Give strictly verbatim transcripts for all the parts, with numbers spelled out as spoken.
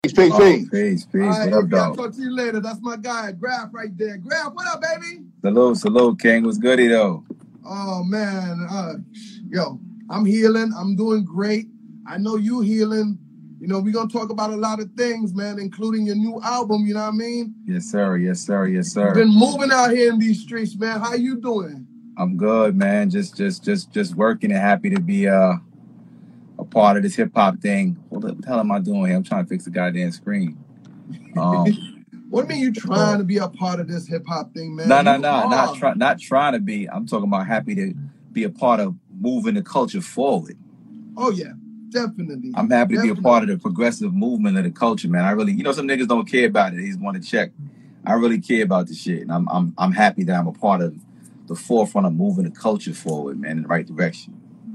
Peace, peace, Oh, peace. peace, All peace. right, What up, A P, I'll dog? talk to you later. That's my guy, Graf, right there. Graf, what up, baby? Salute, salute, King. What's goody, though? Oh, man. Uh, yo, I'm healing. I'm doing great. I know you healing. You know, we're going to talk about a lot of things, man, including your new album, you know what I mean? Yes, sir. Yes, sir. Yes, sir. You've been moving out here in these streets, man. How you doing? I'm good, man. Just, just, just, just working and happy to be uh, a part of this hip hop thing. What the hell am I doing here? I'm trying to fix the goddamn screen. Um, what do you mean you trying to be a part of this hip hop thing, man? no, no, You no, are. not try, not trying to be. I'm talking about happy to be a part of moving the culture forward. Oh yeah, definitely. I'm happy to Definitely. be a part of the progressive movement of the culture, man. I really, you know, some niggas don't care about it. They just want to check. I really care about the shit, and I'm, I'm, I'm happy that I'm a part of the forefront of moving the culture forward, man, in the right direction.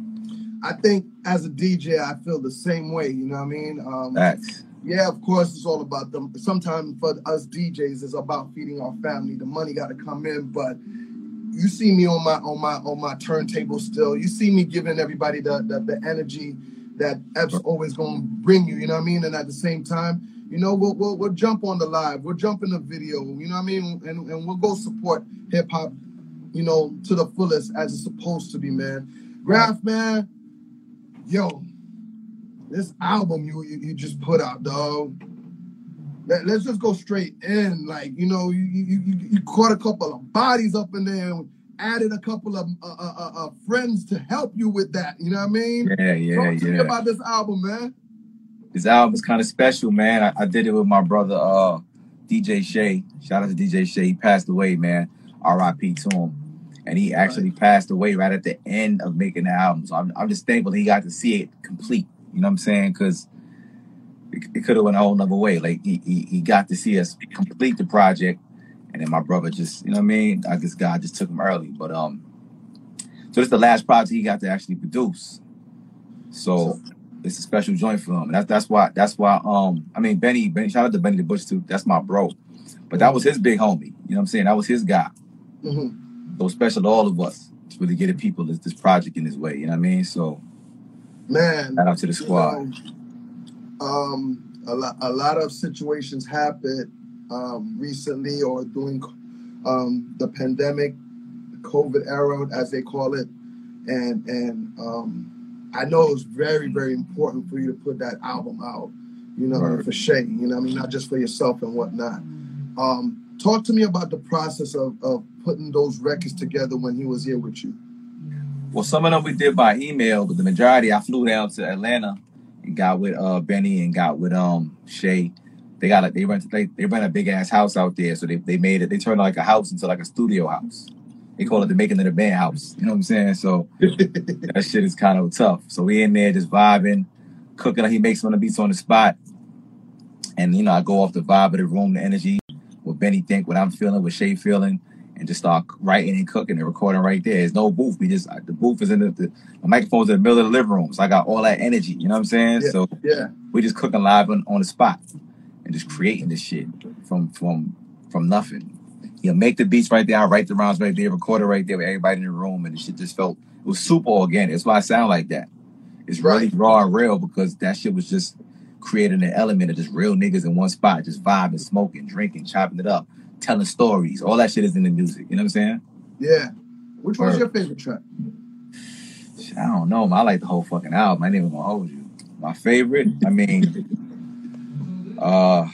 I think as a D J, I feel the same way. You know what I mean? Um, That's yeah, of course, it's all about them. Sometimes for us D Js, it's about feeding our family. The money got to come in, but you see me on my on my on my turntable still. You see me giving everybody the the, the energy that F's always gonna bring you. You know what I mean? And at the same time, you know, we'll we'll, we'll jump on the live. We'll jump in the video. You know what I mean? And and we'll go support hip hop, you know, to the fullest as it's supposed to be, man. Graf, man. Yo, this album you, you you just put out, dog. Let, let's just go straight in. Like, you know, you you, you, you caught a couple of bodies up in there and added a couple of uh, uh, uh, friends to help you with that. You know what I mean? Yeah, yeah, Talk to yeah. me about this album, man. This album is kind of special, man. I, I did it with my brother, uh, D J Shay. Shout out to D J Shay. He passed away, man. R I P to him. And he actually right. passed away right at the end of making the album. So I'm, I'm just thankful he got to see it complete. You know what I'm saying? Because it, it could have went a whole nother way. Like, he, he he got to see us complete the project. And then my brother just, you know what I mean? I guess God just took him early. But, um, so this is the last project he got to actually produce. So it's a special joint for him. And that's, that's why, that's why, um, I mean, Benny, Benny, shout out to Benny the Butcher too. That's my bro. But that was his big homie. You know what I'm saying? That was his guy. Mm-hmm. So special to all of us to really get the people this, this project in this way. You know what I mean? So, man, shout out to the squad. You know, um, a lot, a lot of situations happened um, recently or during um, the pandemic, the COVID era, as they call it, and and um, I know it was very, very important for you to put that album out. You know, right. for Shay. You know, what I mean, not just for yourself and whatnot. Um, Talk to me about the process of, of putting those records together when he was here with you. Well, some of them we did by email, but the majority I flew down to Atlanta and got with uh, Benny and got with um Shay. They got a, they rent they, they rent a big ass house out there, so they they made it. They turned like a house into like a studio house. They call it the making of the band house. You know what I'm saying? So that shit is kind of tough. So we in there just vibing, cooking. He makes one of the beats on the spot, and you know I go off the vibe of the room, the energy. What Benny think, what I'm feeling, what Shay feeling, and just start writing and cooking and recording right there. There's no booth. We just the booth is in the, the, the microphone's in the middle of the living room, so I got all that energy. You know what I'm saying? Yeah, so yeah, we just cooking live on, on the spot and just creating this shit from from from nothing. You know, make the beats right there, I write the rhymes right there, record it right there with everybody in the room, and the shit just felt it was super organic. That's why I sound like that. It's really right. raw and real because that shit was just creating an element of just real niggas in one spot, just vibing, smoking, drinking, chopping it up, telling stories. All that shit is in the music. You know what I'm saying? Yeah. Which one's your favorite track? I don't know. I like the whole fucking album. I ain't even gonna hold you. My favorite, I mean, uh,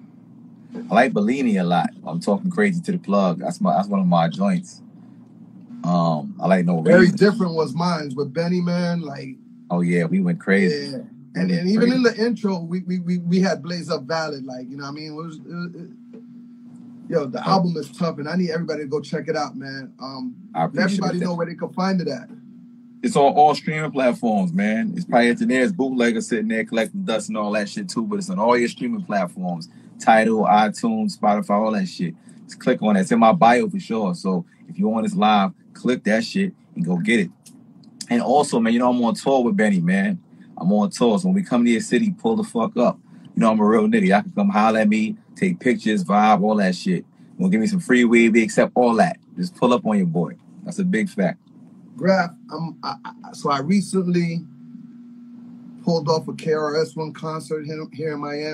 I like Bellini a lot. I'm talking crazy to the plug. That's my. That's one of my joints. Um, I like No Very Reason. different was mine with Benny, man. Like, oh yeah, we went crazy. Yeah. And, and even in the intro, we we we, we had Blaze Up Valid, like, you know what I mean? It was, it, it, yo, the oh. album is tough, and I need everybody to go check it out, man. Um, let everybody that. know where they can find it at. It's on all streaming platforms, man. It's probably there's bootleggers sitting there collecting dust and all that shit too, but it's on all your streaming platforms. Tidal, iTunes, Spotify, all that shit. Just click on it. It's in my bio for sure. So if you want this live, click that shit and go get it. And also, man, you know, I'm on tour with Benny, man. I'm on tour. So when we come to your city, pull the fuck up. You know, I'm a real nigga. Y'all can come holler at me, take pictures, vibe, all that shit. You want to give me some free weed, we accept all that. Just pull up on your boy. That's a big fact. Graf, um, I, I, so I recently pulled off a K R S One concert here, here in Miami.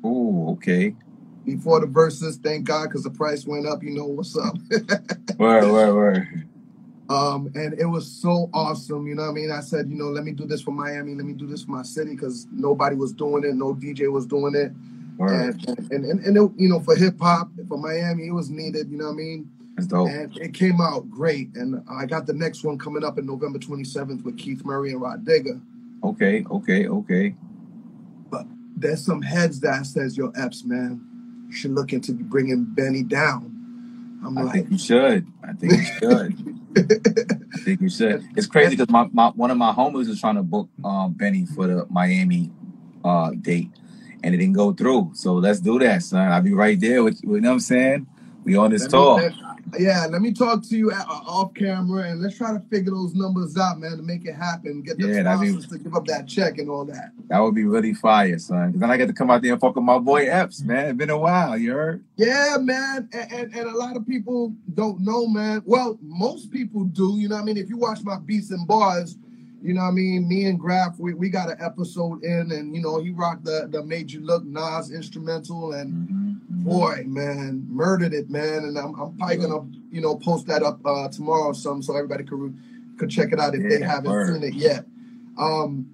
Oh, okay. Before the verses, thank God, because the price went up. You know what's up. Word, word, word. Um, and it was so awesome. You know what I mean? I said, you know, let me do this for Miami. Let me do this for my city, because nobody was doing it. No D J was doing it. Word. And, and, and, and it, you know, for hip hop, for Miami, it was needed. You know what I mean? That's dope. And it came out great. And I got the next one coming up in November twenty-seventh with Keith Murray and Rod Digger. Okay, okay, okay. But there's some heads that says, yo, Epps, man, you should look into bringing Benny down. I'm I like, think you should. I think you should. I think you should. It's crazy because my, my one of my homies was trying to book um, Benny for the Miami uh, date, and it didn't go through. So let's do that, son. I'll be right there with you. You know what I'm saying? We on this Let me, tour. let, yeah, let me talk to you at, uh, off camera, and let's try to figure those numbers out, man, to make it happen. Get the Yeah, that'd be- sponsors to give up that check and all that. That would be really fire, son. Because then I get to come out there and fuck with my boy Epps, man. It's been a while, you heard? Yeah, man. And, and, and a lot of people don't know, man. Well, most people do. You know what I mean? If you watch my Beats and Bars, you know what I mean? Me and Graf, we, we got an episode in, and, you know, he rocked the, the Made You Look Nas instrumental, and Mm-hmm. boy, man, murdered it, man. And I'm, I'm probably gonna, you know, post that up uh, tomorrow or something, so everybody could could check it out if they Yeah, haven't word. seen it yet. Um,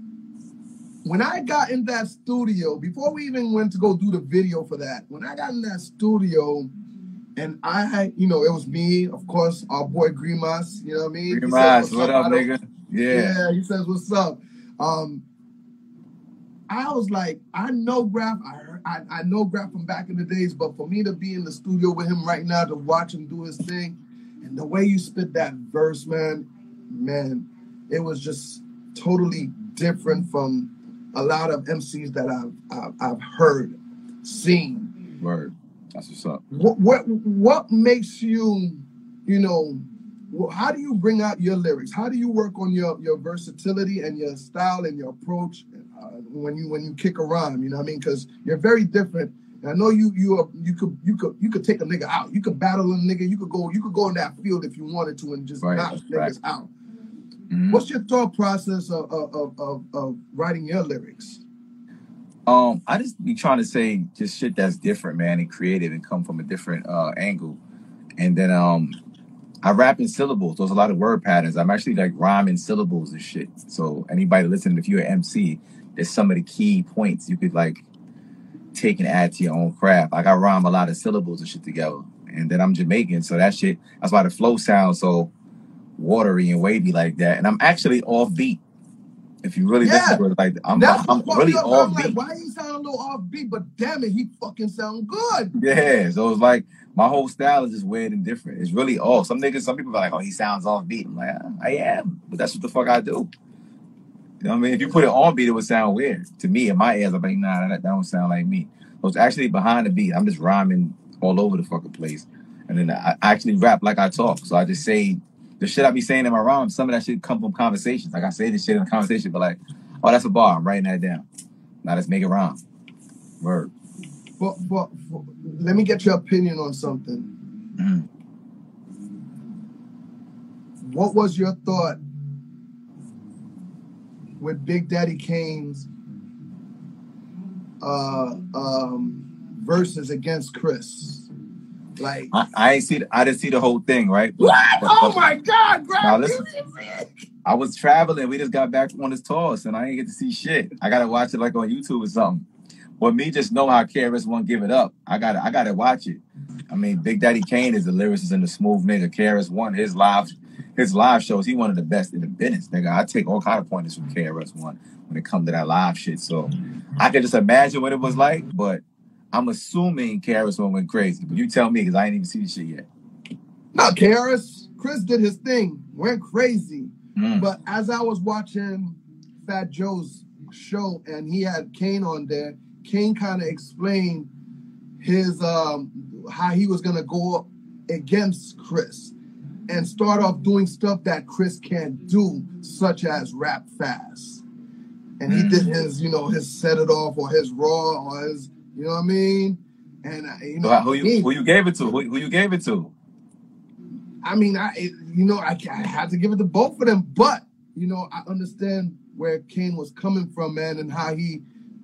when I got in that studio, before we even went to go do the video for that, when I got in that studio, and I, you know, it was me, of course, our boy Grimas, you know what I mean? He says, Grimas, what up, I don't- nigga? Yeah. Yeah, he says, what's up? Um, I was like, I know Graf, I, heard, I I know Graf from back in the days, but for me to be in the studio with him right now, to watch him do his thing, and the way you spit that verse, man, man, it was just totally different from a lot of M Cs that I've I've, I've heard, seen. Word. That's what's up. What what what makes you, you know, wh- how do you bring out your lyrics? How do you work on your your versatility and your style and your approach uh, when you when you kick a rhyme? You know what I mean? Because you're very different. And I know you you are, you could you could you could take a nigga out. You could battle a nigga. You could go you could go in that field if you wanted to and just Right, knock right. niggas out. Mhm. What's your thought process of of, of of of writing your lyrics? Um, I just be trying to say just shit that's different, man, and creative, and come from a different uh, angle. And then um, I rap in syllables. There's a lot of word patterns. I'm actually like rhyming syllables and shit. So anybody listening, if you're an M C, there's some of the key points you could like take and add to your own craft. Like I rhyme a lot of syllables and shit together. And then I'm Jamaican, so that shit, that's why the flow sounds so watery and wavy like that. And I'm actually off beat. If you really Yeah, listen to it, like I'm, That's I'm what fucked really me up. off I'm like, beat. why he sound a little offbeat? But damn it, he fucking sound good. Yeah, so it's like my whole style is just weird and different. It's really off. Some niggas, some people are like, oh, he sounds off beat. I'm like, "Ah, I am, but that's what the fuck I do. You know what I mean? If you put it on beat, it would sound weird. To me, in my ears, I'm like, nah, that, that don't sound like me. So it's actually behind the beat. I'm just rhyming all over the fucking place. And then I I actually rap like I talk. So I just say the shit I be saying in my rhymes. Some of that shit come from conversations. Like I say this shit in a conversation, but like, oh, that's a bar. I'm writing that down. Now let's make it rhyme. Word. But, but, but let me get your opinion on something. Mm. What was your thought with Big Daddy Kane's uh, um, verses against Chris? Like, I, I ain't see. The, I didn't see the whole thing, right? But, what? but- Oh but my God, Now Graf! listen. I was traveling. We just got back on this tour, and I ain't get to see shit. I gotta watch it like on YouTube or something. But me just know how K R S One give it up. I gotta, I gotta watch it. I mean, Big Daddy Kane is the lyricist and the smooth nigga. K R S One, his live, his live shows, he one of the best in the business, nigga. I take all kind of pointers from K R S One when it comes to that live shit. So I can just imagine what it was like, but I'm assuming K R S One went crazy. But you tell me, because I ain't even see the shit yet. No, K R S, Chris did his thing, went crazy. Mm. But as I was watching Fat Joe's show and he had Kane on there, Kane kind of explained his um how he was gonna go up against Chris and start off doing stuff that Chris can't do, such as rap fast. And he did his, you know, his set it off or his raw or his, you know what I mean? And uh, you know, So who you me, who you gave it to? Who, who you gave it to? I mean, I it- you know, I, I had to give it to both of them, but you know, I understand where Kane was coming from, man, and how he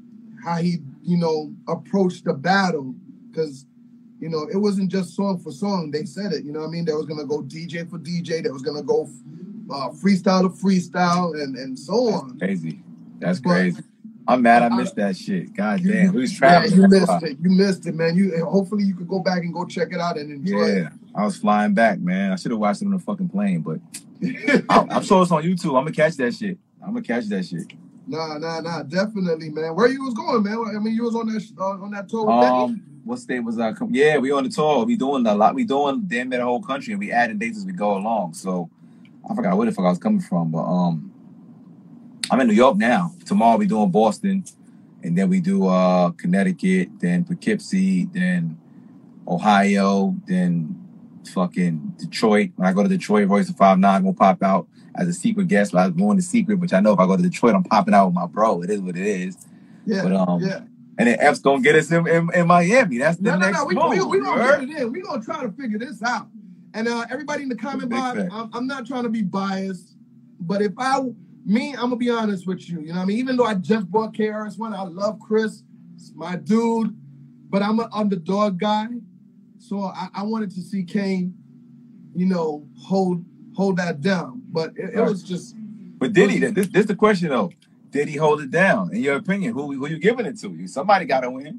how he, you know, approached the battle, because, you know, it wasn't just song for song. They said it, you know what I mean? They was going to go D J for D J. They was going to go uh, freestyle to freestyle and, and so That's on. crazy. That's But crazy. I'm mad I I, missed that shit. God you, damn. you, Who's yeah, traveling? you That's missed why. it. You missed it, man. You hopefully you could go back and go check it out and enjoy Yeah. I was flying back, man. I should have watched it on the fucking plane, but I'm, I'm it. sure it's on YouTube. I'm gonna catch that shit. I'm gonna catch that shit. Nah, nah, nah, definitely, man. Where you was going, man? I mean, you was on that sh- uh, on that tour with Benny? Um, what state was I? Com- yeah, we on the tour. We doing a lot. We doing damn near the whole country, and we adding dates as we go along. So I forgot where the fuck I was coming from, but um, I'm in New York now. Tomorrow we doing Boston, and then we do uh Connecticut, then Poughkeepsie, then Ohio, then fucking Detroit. When I go to Detroit, Royce the five nine will pop out as a secret guest. But I was going to secret, which I know if I go to Detroit, I'm popping out with my bro. It is what it is. Yeah, But um, yeah. and then F's gonna get us in, in, in Miami. That's the No, no, next no. We move. we we You gonna heard? get it in. We gonna try to figure this out. And uh, everybody in the comment Big box, fact. I'm, I'm not trying to be biased, but if I, me, I'm gonna be honest with you. You know what I mean? Even though I just bought K R S One, I love Chris. It's my dude, but I'm an underdog guy. So I, I wanted to see Kane, you know, hold hold that down. But it, it Right. was just, But it did was he? just, This this the question though. Did he hold it down? In your opinion, who who you giving it to? You somebody got to win.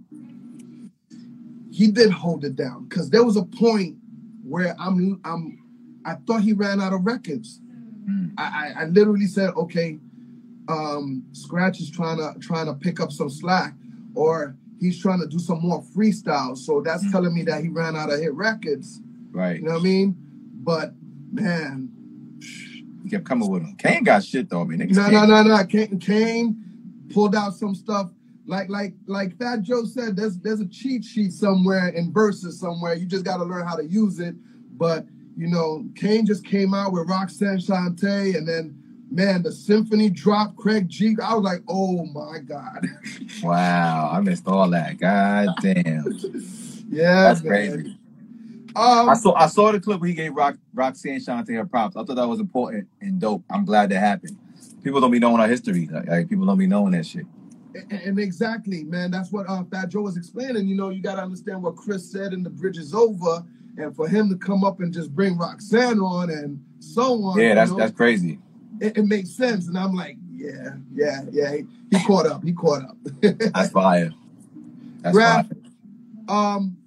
he did hold it down, because there was a point where I'm I'm I thought he ran out of records. Mm. I, I, I literally said, okay, um, Scratch is trying to trying to pick up some slack, or he's trying to do some more freestyle. So that's Mm. telling me that he ran out of hit records. Right. You know what I mean? But man, He kept coming with him. Kane got shit though. I mean, niggas no, can't. no, no, no. Kane, Kane pulled out some stuff. Like, like, like Fat Joe said, there's there's a cheat sheet somewhere in verses somewhere. You just got to learn how to use it. But you know, Kane just came out with Roxanne Shante, and then man, the symphony dropped. Craig G. I was like, oh my god. Wow, I missed all that. God damn, Yeah, that's man. crazy. I Um, saw I saw the clip where he gave Rock Roxanne Shante her props. I thought that was important and dope. I'm glad that happened. People don't be knowing our history. Like, like people don't be knowing that shit. and, and exactly, man. That's what uh, Fat Joe was explaining. You know, you got to understand what Chris said in The Bridge Is Over, and for him to come up and just bring Roxanne on and so on. Yeah, you that's know, that's crazy. it, it makes sense. And I'm like, yeah, yeah, yeah. He, he caught up. He caught up. That's fire. That's Graf, fire. um,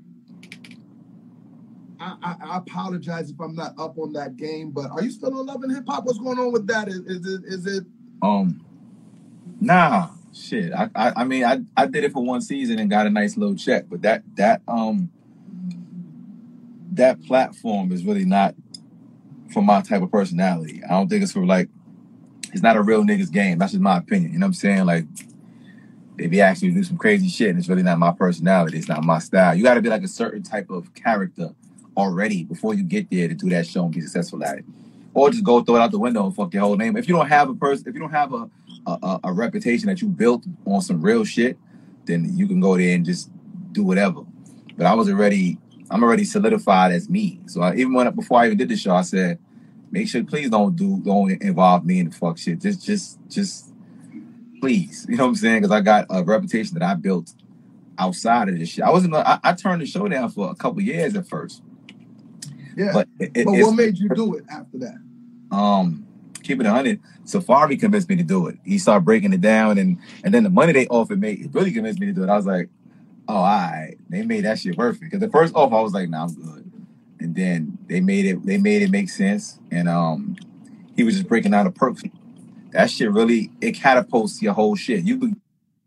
I, I, I apologize if I'm not up on that game, but are you still on Love and Hip Hop? What's going on with that? Is, is it is it? Um, nah, shit. I, I I mean, I I did it for one season and got a nice little check, but that that um that platform is really not for my type of personality. I don't think it's for like. It's not a real niggas game. That's just my opinion. You know what I'm saying? Like, they be asking you to do some crazy shit, and it's really not my personality. It's not my style. You got to be like a certain type of character already before you get there to do that show and be successful at it. Or just go throw it out the window and fuck your whole name. If you don't have a person, if you don't have a a, a a reputation that you built on some real shit, then you can go there and just do whatever. But I was already, I'm already solidified as me. So I, even when before I even did the show, I said, make sure, please don't do, don't involve me in the fuck shit. Just, just, just, please. You know what I'm saying? Because I got a reputation that I built outside of this shit. I wasn't. I, I turned the show down for a couple years at first. Yeah. But it, it, But it's, what made you do it after that? um, keep it a hundred. Safari convinced me to do it. He started breaking it down, and and then the money they offered me, it really convinced me to do it. I was like, oh, all right, they made that shit worth it. Because the first offer, I was like, nah, I'm good. And then they made it. They made it make sense, and um, he was just breaking down the perks. That shit really, it catapults your whole shit. You be-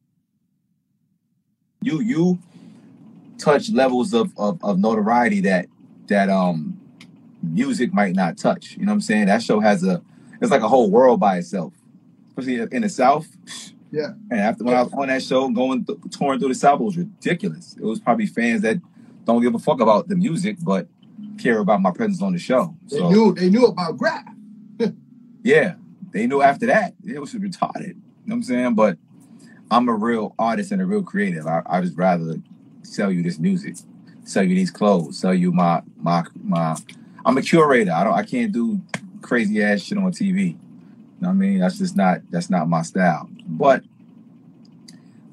you you touch levels of, of of notoriety that that um music might not touch. You know what I'm saying? That show has a, it's like a whole world by itself, especially in the South. Yeah. And after when I was on that show, going th- touring through the South, it was ridiculous. It was probably fans that don't give a fuck about the music, but care about my presence on the show. They So knew they knew about Graf. yeah, they knew after that it was retarded. You know what I'm saying? But I'm a real artist and a real creative. I I just rather sell you this music, sell you these clothes, sell you my my my. I'm a curator. I don't. I can't do crazy ass shit on T V. You know what I mean? That's just not. That's not my style. But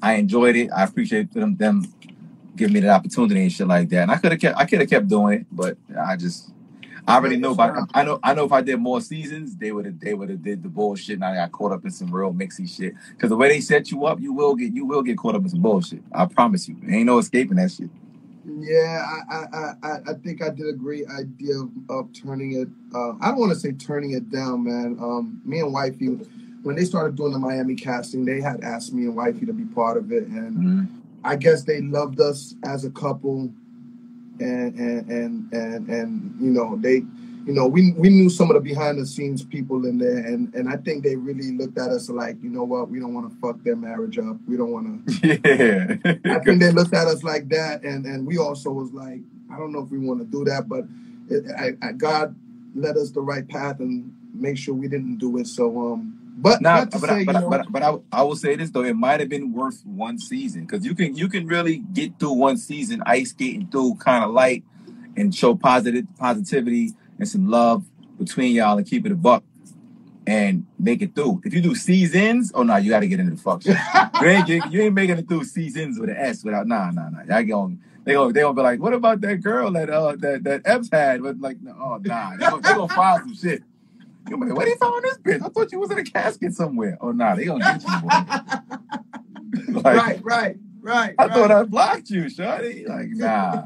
I enjoyed it. I appreciate them them giving me the opportunity and shit like that. And I could have kept I could have kept doing it, but I just I already know about I know I know if I did more seasons, they would have they would have did the bullshit and I got caught up in some real mixy shit. Cause the way they set you up, you will get you will get caught up in some bullshit. I promise you. Ain't no escaping that shit. Yeah, I I, I, I think I did a great idea of, of turning it. Uh, I don't want to say turning it down, man. Um, me and Wifey, when they started doing the Miami casting, they had asked me and Wifey to be part of it, and mm-hmm. I guess they loved us as a couple, and and and and, and you know they. You know, we we knew some of the behind the scenes people in there, and, and I think they really looked at us like, you know what, we don't want to fuck their marriage up. We don't want to. Yeah. I think they looked at us like that, and, and we also was like, I don't know if we want to do that, but it, I, I, God led us the right path and make sure we didn't do it. So, um, but nah, not to but, say, I, but, you know, but, but I, I will say this though, it might have been worth one season because you can you can really get through one season ice skating through kind of light and show positive positivity and some love between y'all and keep it a buck and make it through. If you do seasons, oh no, you got to get into the fuck shit. you, ain't get, you ain't making it through seasons with an S without nah nah nah. Y'all going they gonna they gonna be like, what about that girl that uh that that Epps had? But like, oh nah, they gonna, they gonna file some shit. You like, where they found this bitch? I thought you was in a casket somewhere. Oh nah, they gonna get you, boy. like, right, right, right. I right. thought I blocked you, shawty. Like nah.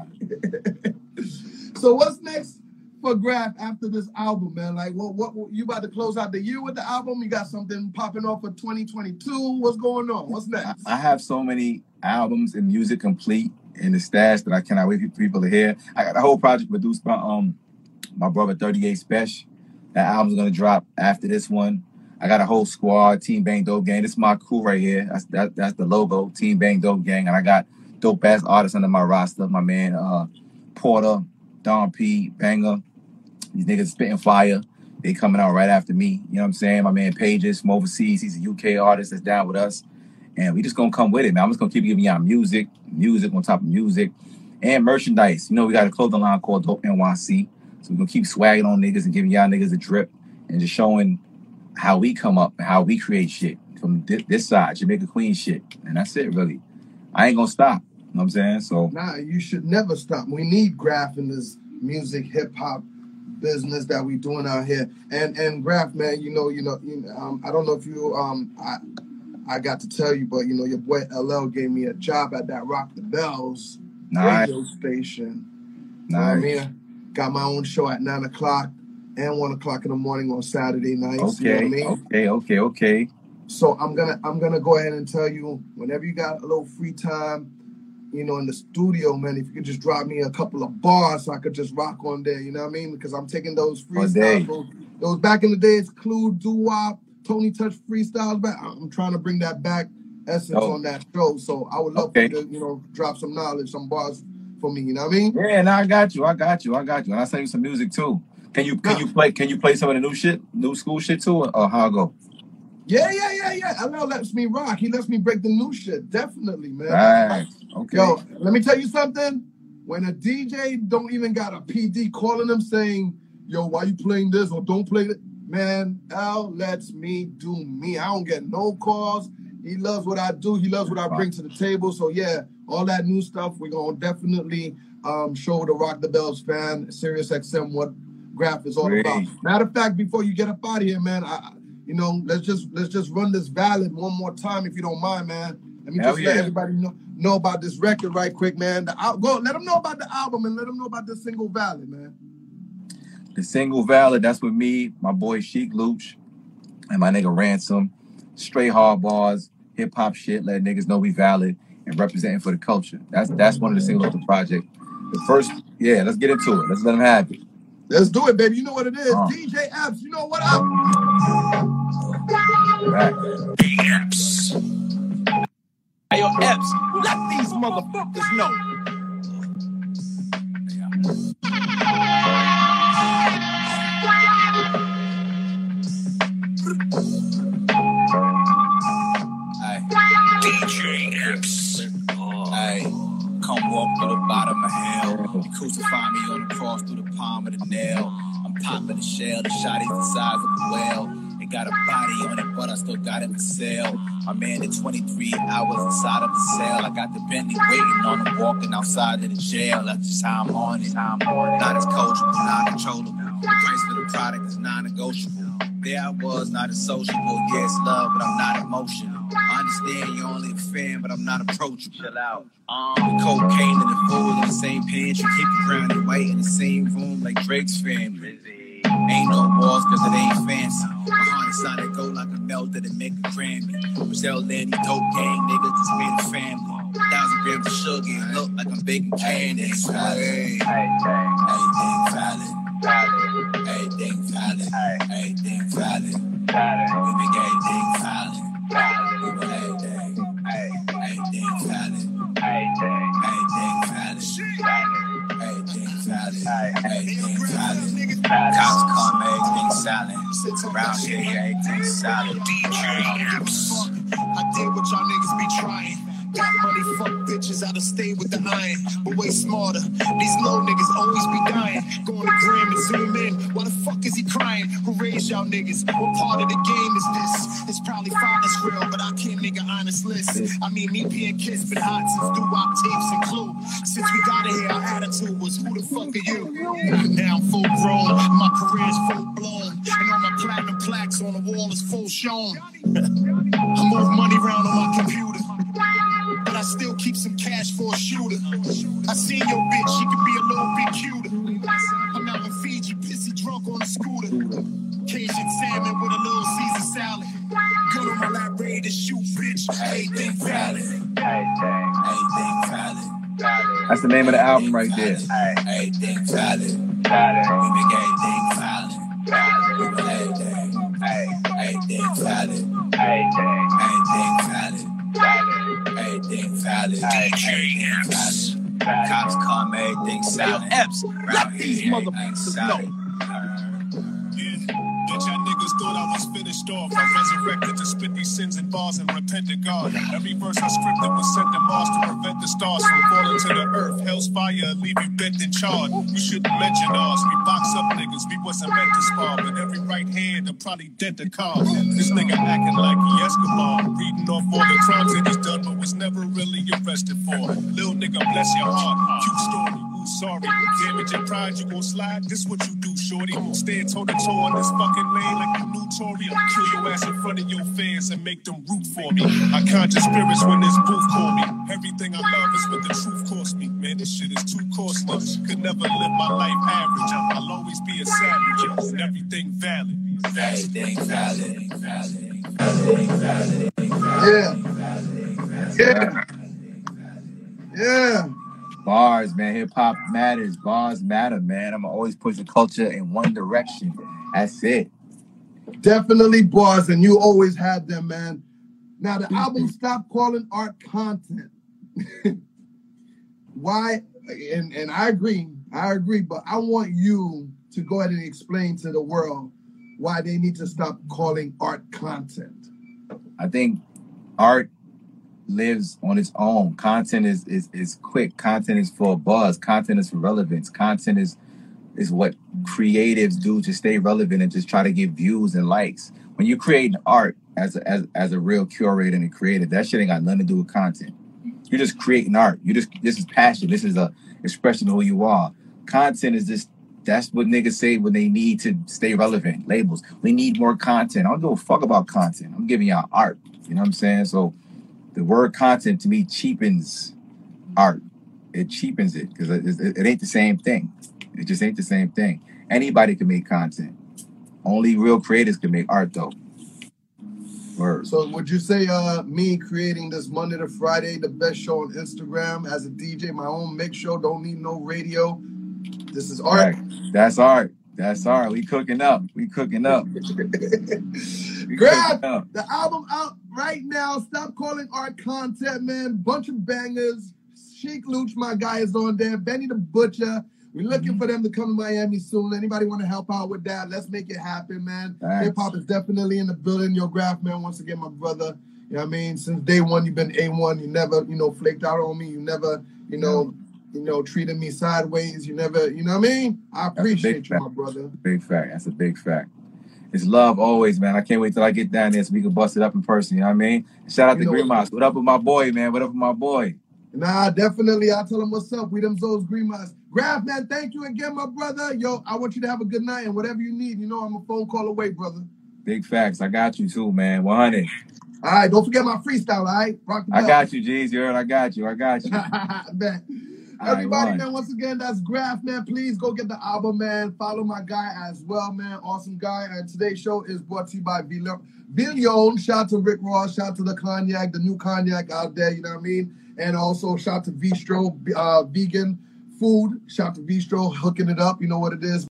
So what's next for Graf after this album, man? Like, what, what, what, you about to close out the year with the album? You got something popping off for twenty twenty-two? What's going on? What's next? I, I have so many albums and music complete in the stash that I cannot wait for people to hear. I got a whole project produced by um my brother thirty-eight Special. That album's gonna drop after this one. I got a whole squad, Team Bang Dope Gang. This is my crew right here. That's that, that's the logo, Team Bang Dope Gang. And I got dope ass artists under my roster. My man uh, Porter, Don P, Banger. These niggas spitting fire. They coming out right after me. You know what I'm saying? My man Pages from overseas. He's a U K artist that's down with us. And we just gonna come with it, man. I'm just gonna keep giving y'all music, music on top of music, and merchandise. You know, we got a clothing line called Dope N Y C. So we're gonna keep swagging on niggas and giving y'all niggas a drip and just showing how we come up and how we create shit from this, this side, Jamaica Queen shit. And that's it, really. I ain't gonna stop. You know what I'm saying? So nah, you should never stop. We need Graf in this music, hip hop business that we doing out here. And and Graf, man, you know, you know, you know um, I don't know if you um I I got to tell you, but you know, your boy L L gave me a job at that Rock the Bells nice. radio station. Nice. You know what I mean? Got my own show at nine o'clock and one o'clock in the morning on Saturday nights. Okay, you know what I mean? okay, okay, okay. So I'm gonna I'm gonna go ahead and tell you, whenever you got a little free time, you know, in the studio, man, if you could just drop me a couple of bars so I could just rock on there, you know what I mean? Because I'm taking those freestyles, those, those back in the days, Clue, Doo-Wop, Tony Touch freestyles back. I'm trying to bring that back essence oh. on that show. So I would love okay. for you to, you know, drop some knowledge, some bars for me, you know what I mean? Yeah, no, I got you, I got you, I got you. And I'll send you some music too. Can you can no. you play can you play some of the new shit, new school shit too, or, or how I go? Yeah, yeah, yeah, yeah. L L lets me rock. He lets me break the new shit. Definitely, man. Right. Okay. Yo, let me tell you something. When a D J don't even got a P D calling them saying, yo, why you playing this or don't play it? Man, L lets me do me. I don't get no calls. He loves what I do. He loves what I bring to the table. So, yeah, all that new stuff, we're going to definitely um, show the Rock the Bells fan, Sirius X M, what Graf is all Great. about. Matter of fact, before you get up out of here, man, I You know, let's just let's just run this ballad one more time, if you don't mind, man. Let me Hell just yeah. let everybody know know about this record right quick, man. The, go let them know about the album and let them know about the single Valid, man. The single Valid, that's with me, my boy Sheik Luch, and my nigga Ransom. Straight hard bars, hip hop shit, letting niggas know we valid and representing for the culture. That's that's one of the singles of the project. The first, yeah, let's get into it. Let's let them have it. Let's do it, baby. You know what it is. Uh. D J Epps, you know what up? Right. Epps. Hey, yo, Epps, let these motherfuckers know. D J Epps. Hey, come walk through the bottom of hell. You crucify me on the cross through the palm of the nail. I'm popping the shell, the shot is the size of a whale. It got a body on it, but I still got it for sale. My man did twenty-three hours inside of the cell. I got the Bentley waiting on him, walking outside of the jail. That's just how I'm on it. Not as coachable, not controllable. The price for the product is non-negotiable. There I was, not as sociable. Yes, love, but I'm not emotional. I understand you're only a fan, but I'm not approachable. Chill out. Um, the cocaine and the food in the same pantry. Keep it grounded white in the same room like Drake's family. Ain't no walls cause it ain't fancy. My heart inside it go like a melted and make a Grammy. Michelle Landy, dope gang, nigga just made a family. Thousand grams of sugar and look like I'm baking candy. Everything valid. Everything valid. Everything valid. We make everything valid. We make everything. Everything valid. Everything valid. Everything valid. Everything valid. Cops come, everything silent. Around here, everything solid. D J Apps. I did what y'all niggas be trying. Got money, fuck bitches, I'd have stayed with the iron. But way smarter, these low niggas always be dying. Going to Gram and zoom in, why the fuck is he crying? Who raised y'all niggas? What part of the game is this? It's probably father's real, but I can't make an honest list. I mean, me being kissed, been hot since doo-wop tapes and Clue. Since we got it here, our attitude was, who the fuck are you? Now I'm full grown, my career's full blown. And all my platinum plaques on the wall is full shown. I move money around on my computer, but I still keep some cash for a shooter. I seen your bitch, she could be a little bit cuter. I'm out in Fiji, pissy drunk on a scooter. Cajun salmon with a little Caesar salad. Good on my lap, ready to shoot, bitch. Everything valid. Everything valid. That's the name of the album right there. Everything valid. We make everything valid. We make everything. Everything valid. Everything valid. Everything valid. D J Apps. Cops come, everything solid. Apps, let these motherfuckers know. Bitch, y'all niggas thought I was finished off. I resurrected to spit these sins and bars and repent to God. Every verse I scripted was sent to Mars to prevent the stars from falling to the earth. Hell's fire, leave you bent and charred. You shouldn't mention ours. We box up niggas, we wasn't meant to spar. But every right hand, I'll probably dent a car. This nigga acting like he Escobar. Reading off all the crimes that he's done, but was never really arrested for. Lil nigga, bless your heart. Cute story. Sorry, damage your pride, you gon' slide. This what you do, shorty. Stand toe to toe on this fucking lane like you knew Tory. I'll kill your ass in front of your fans and make them root for me. I conjure spirits when this booth call me. Everything I love is what the truth cost me. Man, this shit is too costly. Could never live my life average. I'll always be a savage. And everything valid. Everything valid. Everything valid. Yeah. Yeah. Yeah. Bars, man. Hip hop matters. Bars matter, man. I'm gonna always push the culture in one direction. That's it. Definitely bars, and you always had them, man. Now the album Stop Calling Art Content. Why? And and I agree, I agree, but I want you to go ahead and explain to the world why they need to stop calling art content. I think art lives on its own. Content is is is quick. Content is for a buzz. Content is for relevance. Content is is what creatives do to stay relevant and just try to get views and likes. When you create art as a, as as a real curator and a creative, that shit ain't got nothing to do with content. You're just creating art. You just this is passion. This is a expression of who you are. Content is just that's what niggas say when they need to stay relevant. Labels. We need more content. I don't give a fuck about content. I'm giving y'all art. You know what I'm saying? So the word content to me cheapens art. It cheapens it because it, it, it ain't the same thing. It just ain't the same thing. Anybody can make content. Only real creators can make art, though. Word. So would you say uh, me creating this Monday to Friday, the best show on Instagram as a D J, my own mix show, don't need no radio. This is art. Right. That's art. That's art. We cooking up. We cooking up. we Grab cooking up. the album out right now. Stop calling art content, man. Bunch of bangers. Sheik Luch, my guy, is on there. Benny the Butcher. We're looking for them to come to Miami soon. Anybody want to help out with that? Let's make it happen, man. Hip hop is definitely in the building. Your Graph, man, once again, my brother. You know what I mean? Since day one, you've been A one. You never, you know, flaked out on me. You never, you know, you know, treated me sideways. You never, you know what I mean? I appreciate you, fact. my brother. Big fact. That's a big fact. it's love always, man. I can't wait till I get down there so we can bust it up in person. You know what I mean? Shout out You to know Green what? Moss. What up with my boy, man? What up with my boy? Nah, definitely. I'll tell him what's up. We them Zoes Green Moss. Graf, man, thank you again, my brother. Yo, I want you to have a good night, and whatever you need, you know I'm a phone call away, brother. Big facts. I got you too, man. one hundred. All right, don't forget my freestyle, all right? Rock the I bell. got you, G's. You heard? I got you. I got you. Man. All right, Everybody, one. man, once again, that's Graf, man. Please go get the album, man. Follow my guy as well, man. Awesome guy. And today's show is brought to you by Billion. Shout out to Rick Ross. Shout out to the cognac, the new cognac out there, you know what I mean? And also shout out to Vistro, uh, vegan food. Shout out to Vistro, hooking it up. You know what it is.